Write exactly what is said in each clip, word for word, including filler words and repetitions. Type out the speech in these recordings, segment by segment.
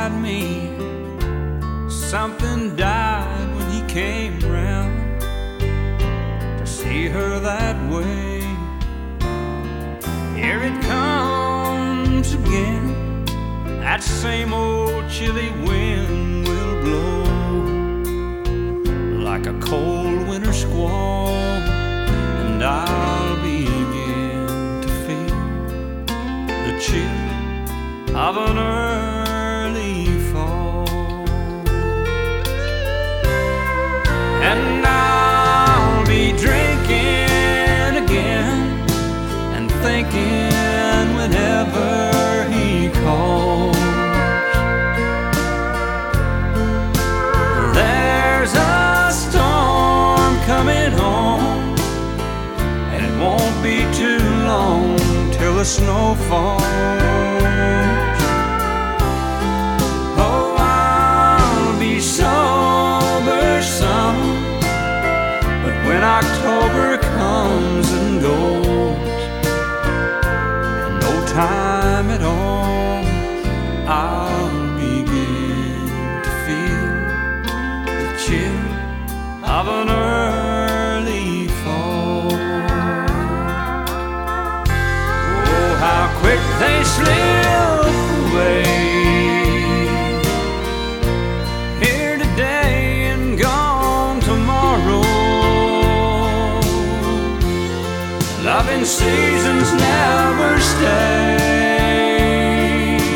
inside me. Something died when he came round. To see her that way, here it comes again. That same old chilly wind will blow like a cold winter squall, and I'll begin to feel the chill of an early fall. And I'll be drinking again and thinking whenever he calls, there's a storm coming on, and it won't be too long till the snow falls. Oh, I'll be sober some, but when October comes and goes, in no time at all, I'll begin to feel the chill of an early fall. Oh, how quick they slip away, here today and gone tomorrow. Loving seasons never stay,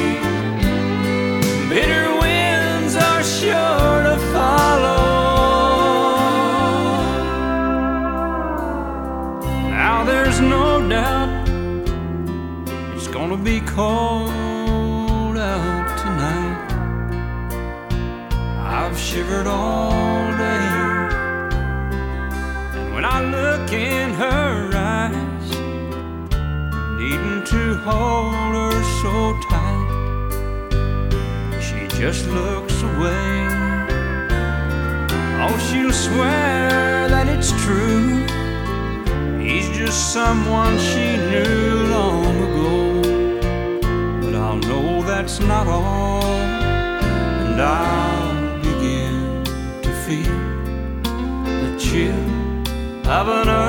bitter winds are sure to follow. Now there's no doubt it's gonna be cold out tonight. I've shivered all day, and when I look in her eyes, needing to hold her so tight, she just looks away. Oh, she'll swear that it's true, he's just someone she knew long ago. But I'll know that's not all, and I'll begin to feel the chill of an